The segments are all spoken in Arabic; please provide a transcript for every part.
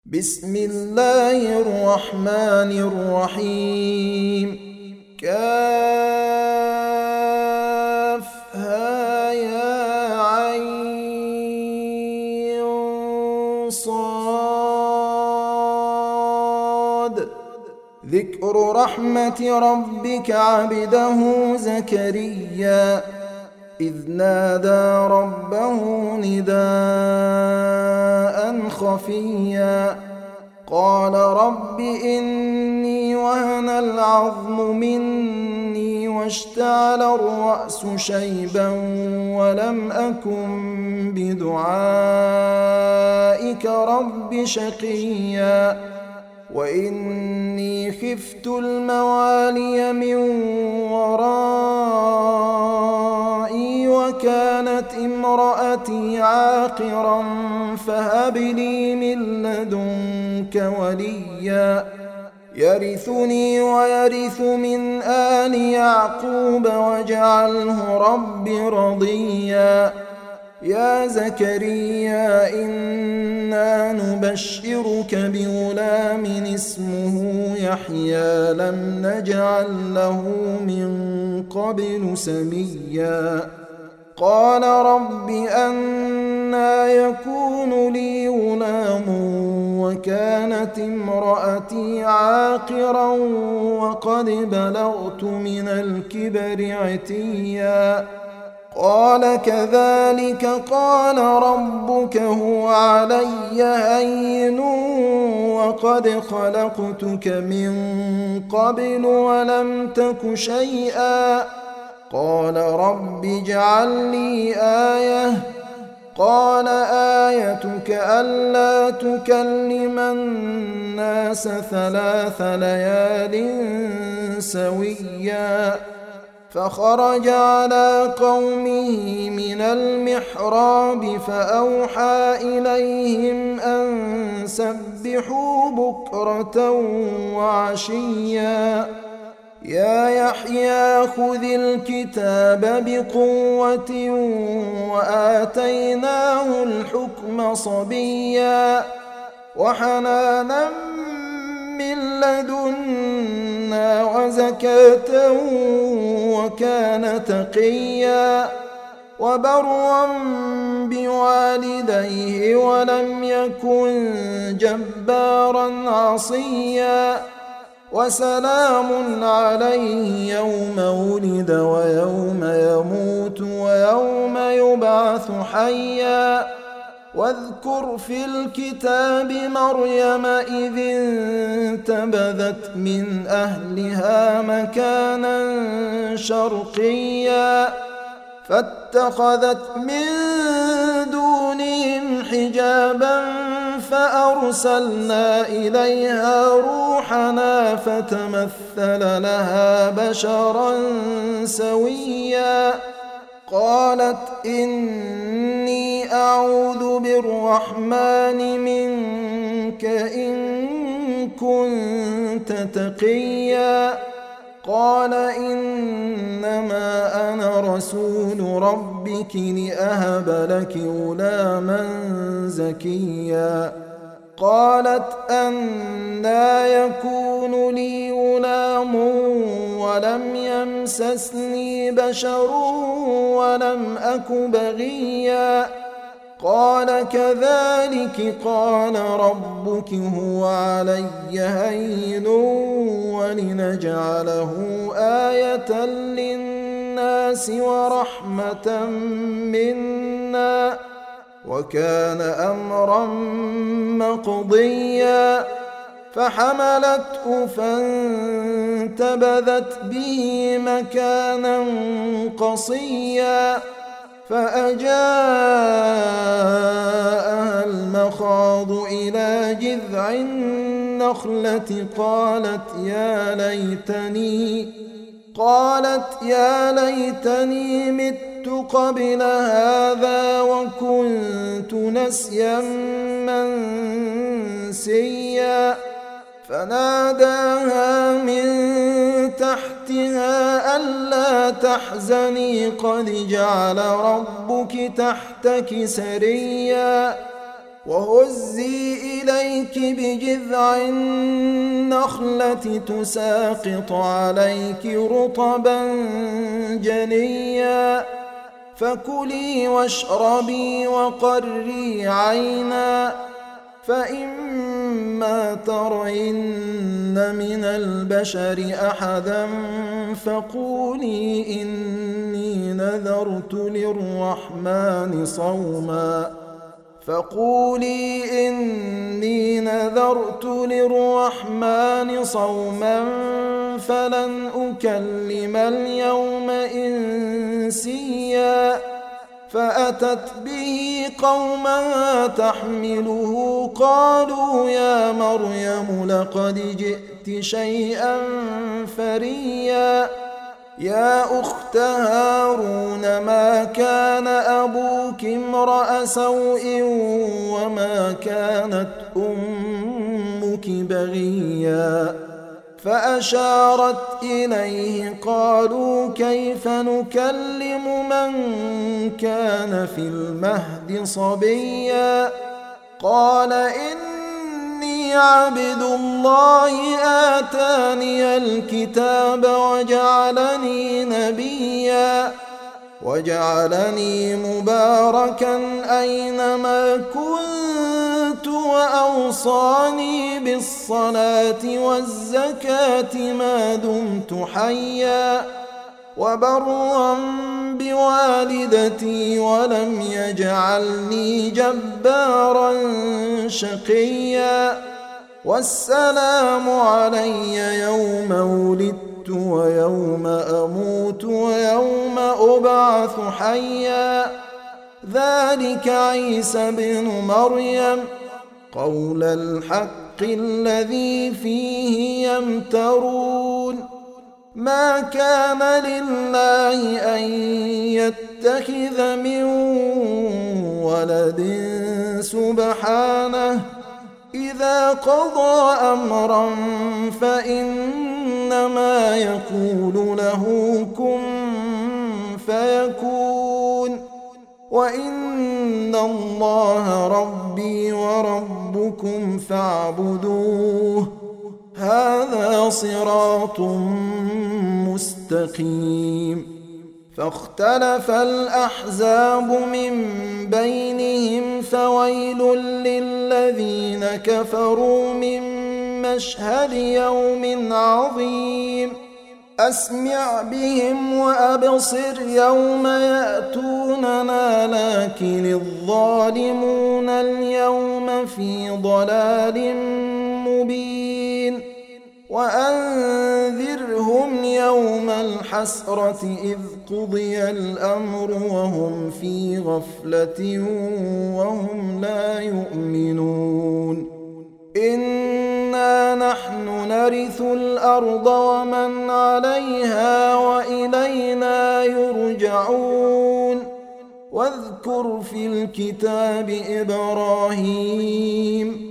بسم الله الرحمن الرحيم. كافها يا عين صاد. ذكر رحمة ربك عبده زكريا إذ نادى ربه نداء خفيا قال رب إني وهن العظم مني واشتعل الرأس شيبا ولم أكن بدعائك رب شقيا وإني خفت الموالي من ورائي وكانت امرأتي عاقرا فهب لي من لدنك وليا يرثني ويرث من آل يعقوب واجعله رب رضيا. يا زكريا إنا نبشرك بغلام اسمه يحيى لم نجعل له من قبل سميا قال رب أنى يكون لي غلام وكانت امرأتي عاقرا وقد بلغت من الكبر عتيا قال كذلك قال ربك هو علي هين وقد خلقتك من قبل ولم تك شيئا قال رب اجعل لي آية قال آيتك ألا تكلم الناس 3 ليال سويا فخرج على قومه من المحراب فأوحى إليهم أن سبحوا بكرة وعشيا يا يحيى خذ الكتاب بقوة وآتيناه الحكم صبيا وحنانا من لدنا وزكاة وكان تقيا وبرا بوالديه ولم يكن جبارا عصيا وسلام عليه يوم ولد ويوم يموت ويوم يبعث حيا واذكر في الكتاب مريم إذ انتبذت من أهلها مكانا شرقيا فاتخذت من دونهم حجابا فأرسلنا إليها روحنا فتمثل لها بشرا سويا قالت إني أعوذ بالرحمن منك إن كنت تقيا قال إنما أنا رسول ربك لأهب لك غلاما زكيا قالت أنى يكون لي غلام ولم يمسسني بشر ولم أك بغيا قال كذلك قال ربك هو علي هين ولنجعله آية للناس ورحمة منا وكان أمرا مقضيا فحملته فانتبذت به مكانا قصيا فأجاءها المخاض إلى جذع النخلة قالت يا ليتني مت قبل هذا وكنت نسيا منسيا فناداها من تحتها ألا تحزني قد جعل ربك تحتك سريا وهزي إليك بجذع النخلة تساقط عليك رطبا جنيا فكلي واشربي وقري عينا فإما ترين من البشر أحدا فقولي إني نذرت للرحمن صوما فلن أكلم اليوم إنسيا فأتت به قومها تحمله قالوا يا مريم لقد جئت شيئا فريا يا أخت هارون ما كان أبوك امرأ سوء وما كانت أمك بغيا فأشارت إليه قالوا كيف نكلم من كان في المهد صبيا قال إني عبد الله آتاني الكتاب وجعلني مباركا أينما كنت وأوصاني بالصلاة والزكاة ما دمت حيا وبرا بوالدتي ولم يجعلني جبارا شقيا والسلام علي يوم ولدت ويوم أموت ويوم أبعث حيا ذلك عيسى بن مريم قول الحق الذي فيه يمترون ما كان لله أن يتخذ من ولد سبحانه إذا قضى أمرا فإنما يقول له كن فيكون وإن الله ربي وربكم فاعبدوه هذا صراط مستقيم فاختلف الأحزاب من بينهم فويل للذين كفروا من مشهد يوم عظيم أسمع بهم وأبصر يوم يأتوننا لكن الظالمون اليوم في ضلال مبين وأنذرهم يوم الحسرة إذ قضي الأمر وهم في غفلة وهم لا يؤمنون إنا نحن نرث الأرض ومن عليها وإلينا يرجعون واذكر في الكتاب إبراهيم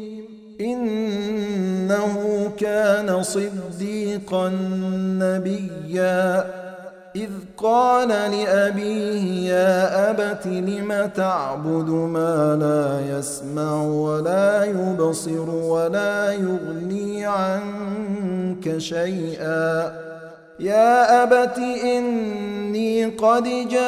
إنه كان صديقا نبيا إذ قال لأبيه يا أبت لم تعبد ما لا يسمع ولا يبصر ولا يغني عنك شيئا يا أبت إني قد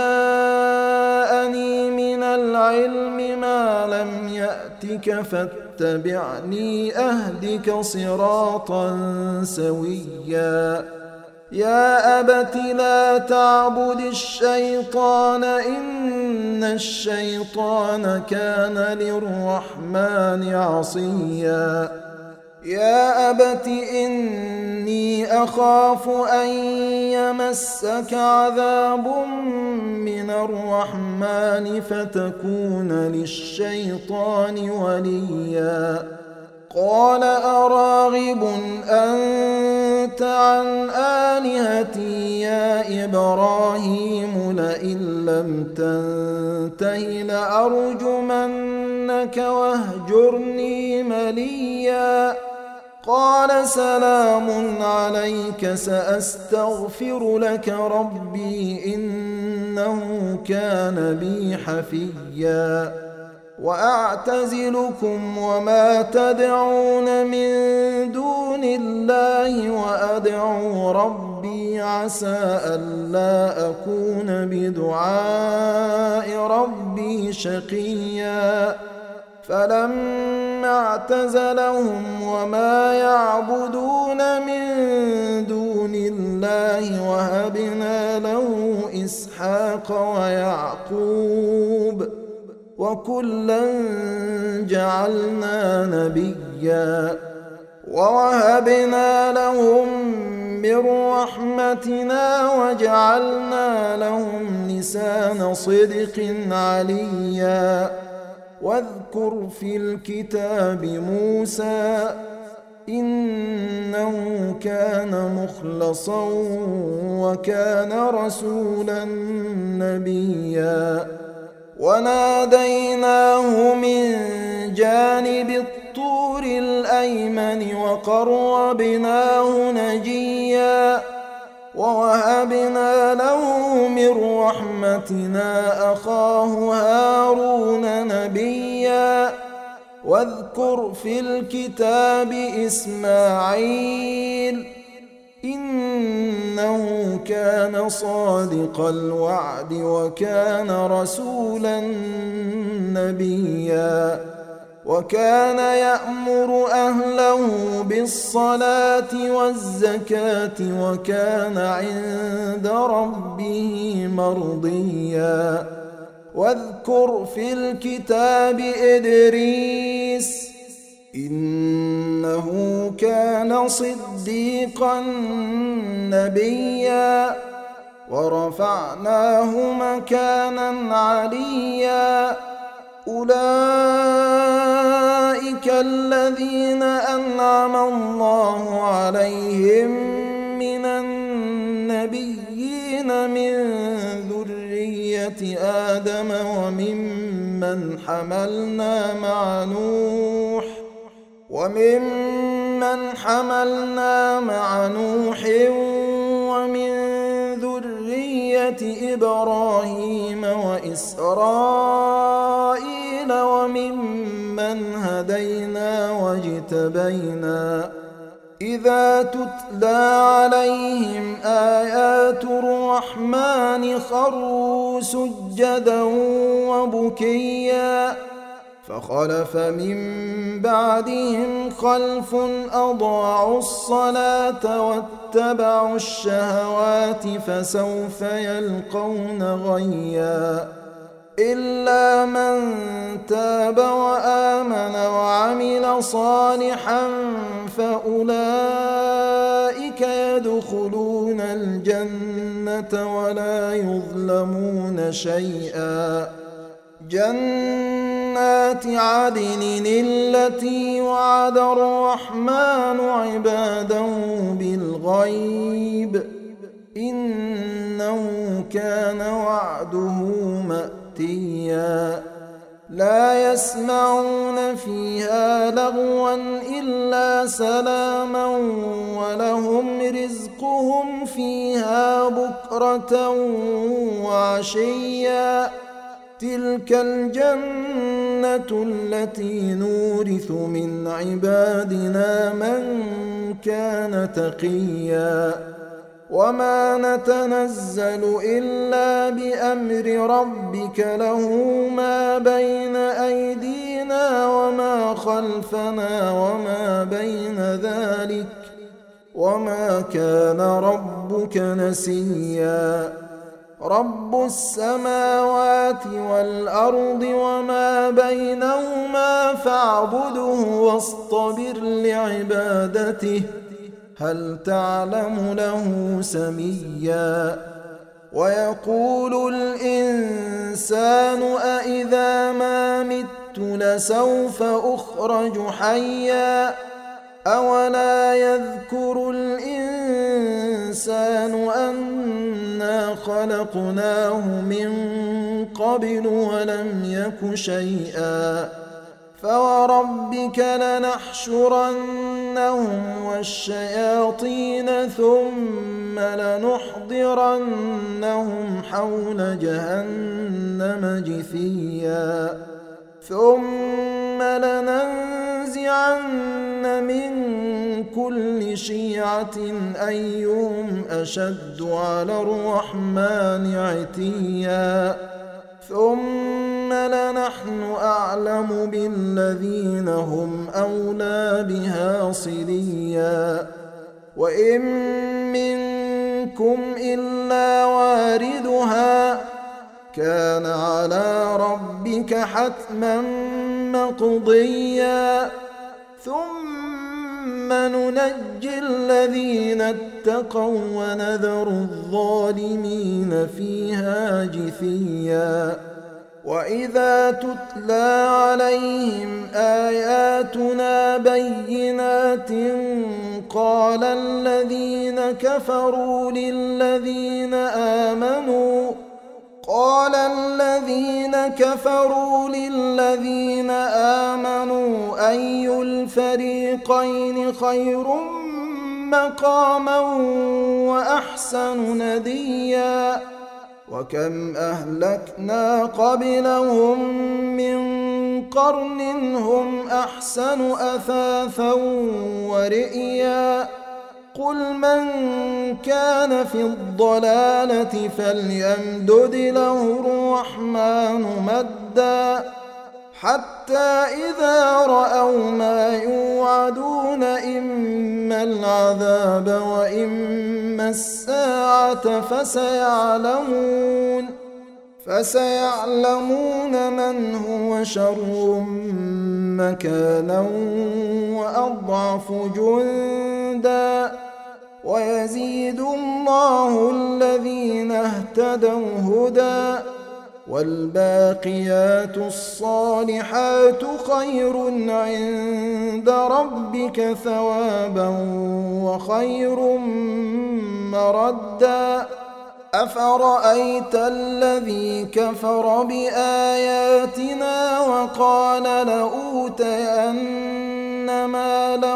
جاءني من العلم ما لم يأتك فاتبعني أهدك صراطا سويا يا أبت لا تعبد الشيطان إن الشيطان كان للرحمن عصيا يا أبت إني أخاف أن يمسك عذاب من الرحمن فتكون للشيطان وليا قال أراغب أنت عن آلهتي يا إبراهيم لئن لم تنته لأرجمنك واهجرني مليا قال سلام عليك سأستغفر لك ربي إنه كان بي حفيا وأعتزلكم وما تدعون من دون الله وأدعو ربي عسى ألا أكون بدعاء ربي شقيا فلما اعتزلهم وما يعبدون من دون الله وهبنا له إسحاق ويعقوب وكلا جعلنا نبيا ووهبنا لهم من رحمتنا وجعلنا لهم لسان صدق عليا واذكر في الكتاب موسى إنه كان مخلصا وكان رسولا نبيا وناديناه من جانب الطور الأيمن وقربناه نجيا ووهبنا له من رحمتنا أخاه هارون نبيا واذكر في الكتاب إسماعيل إنه كان صادق الوعد وكان رسولا نبيا وكان يأمر أهله بالصلاة والزكاة وكان عند ربه مرضيا واذكر في الكتاب إدريس إنه كان صديقا نبيا ورفعناه مكانا عليا أولئك الذين أنعم الله عليهم من النبيين من ذرية آدم وممن حملنا مع نوح ومن ذرية إبراهيم وإسرائيل وممن هدينا واجتبينا إذا تتلى عليهم آيات الرحمن خروا سجدا وبكيا فخلف من بعدهم خلف أضاعوا الصلاة واتبعوا الشهوات فسوف يلقون غيا إلا من تاب وآمن وعمل صالحا فأولئك يدخلون الجنة ولا يظلمون شيئا جنات عدن التي وعد الرحمن عباده بالغيب إنه كان وعده مأتيا لا يسمعون فيها لغوا إلا سلاما ولهم رزقهم فيها بكرة وعشيا تلك الجنة التي نورث من عبادنا من كان تقيا وما نتنزل إلا بأمر ربك له ما بين أيدينا وما خلفنا وما بين ذلك وما كان ربك نسيا رب السماوات والأرض وما بينهما فاعبده واصطبر لعبادته هل تعلم له سميا ويقول الإنسان أإذا ما مت لسوف أخرج حيا أولا يذكر الإنسان أنا خلقناه من قبل ولم يك شيئا فوربك لنحشرنهم والشياطين ثم لنحضرنهم حول جهنم جثيا ثم لننزعن من كل شيعة أيهم أشد على الرحمن عتيا ثم لنحن أعلم بالذين هم أولى بها صليا وإن منكم إلا واردها كان على ربك حتما مقضيا ثم ننجي الذين اتقوا ونذر الظالمين فيها جثيا وإذا تتلى عليهم آياتنا بينات قال الذين كفروا للذين آمنوا أي الفريقين خير مقاما وأحسن نديا وكم أهلكنا قبلهم من قرن هم أحسن أثاثا ورئيا قل من كان في الضلالة فليمدد له الرحمن مدا حتى إذا رأوا ما يوعدون إما العذاب وإما الساعة فسيعلمون من هو شر مكانا وأضعف جندا ويزيد الله الذين اهتدوا هدى والباقيات الصالحات خير عند ربك ثوابا وخير مردا أفرأيت الذي كفر بآياتنا وقال لأوتين مالا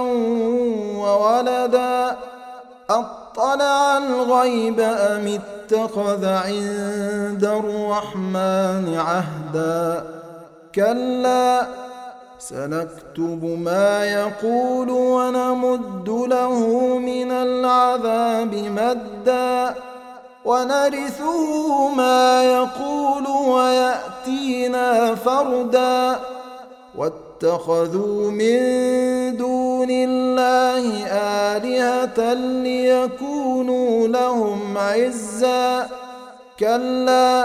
وولدا أطلع الغيب أم اتخذ عند الرحمن عهدا كلا سنكتب ما يقول ونمد له من العذاب مدا ونرثه ما يقول ويأتينا فردا واتخذوا من دون الله آلهة ليكونوا لهم عزا كلا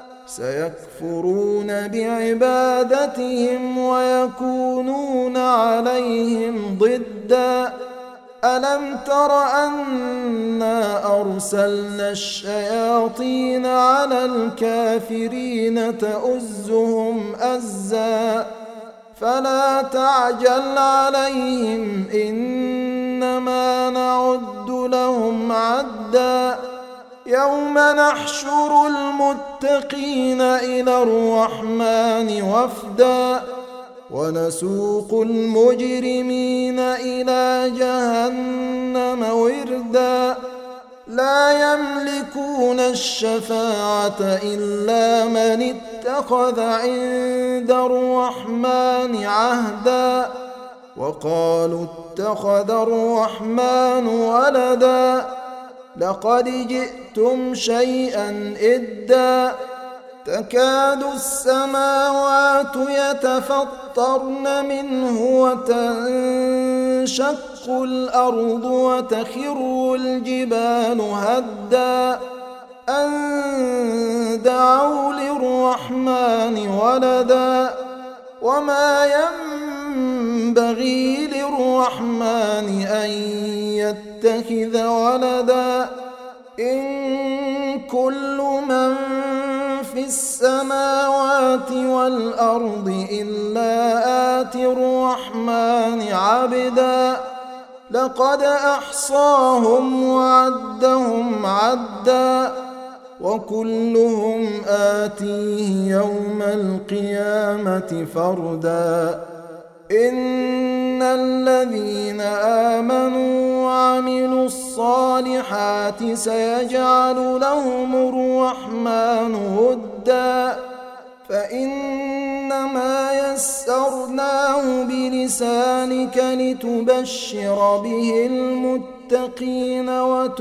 سيكفرون بعبادتهم ويكونون عليهم ضدا ألم تر أنا أرسلنا الشياطين على الكافرين تؤزهم أزا فلا تعجل عليهم إنما نعد لهم عدا يوم نحشر المتقين إلى الرحمن وفدا ونسوق المجرمين إلى جهنم وردا لا يملكون الشفاعة إلا من اتخذ عند الرحمن عهدا وقالوا اتخذ الرحمن ولدا لقد جئتم شيئا إدا تكاد السماوات يتفطرن منه وتنشق الأرض وتخر الجبال هدا أن دعوا للرحمن ولدا وما ينبغي للرحمن أن يتخذ ولدا إن كل من في السماوات والأرض إلا آتي الرحمن عبدا لقد أحصاهم وعدهم عدا وكلهم آتيه يوم القيامة فردا إن الذين آمنوا وعملوا الصالحات سيجعل لهم الرحمن ودا فإنما فإنما يسرناه بلسانك لتبشر به المتقين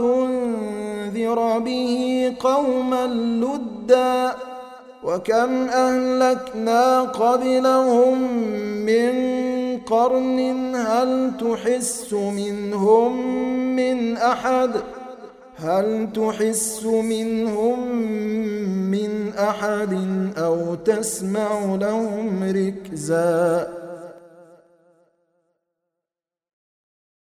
وتنذر به قوما لدا وكم أهلكنا قبلهم من قرن هل تحس منهم من أحد أو تسمع لهم ركزا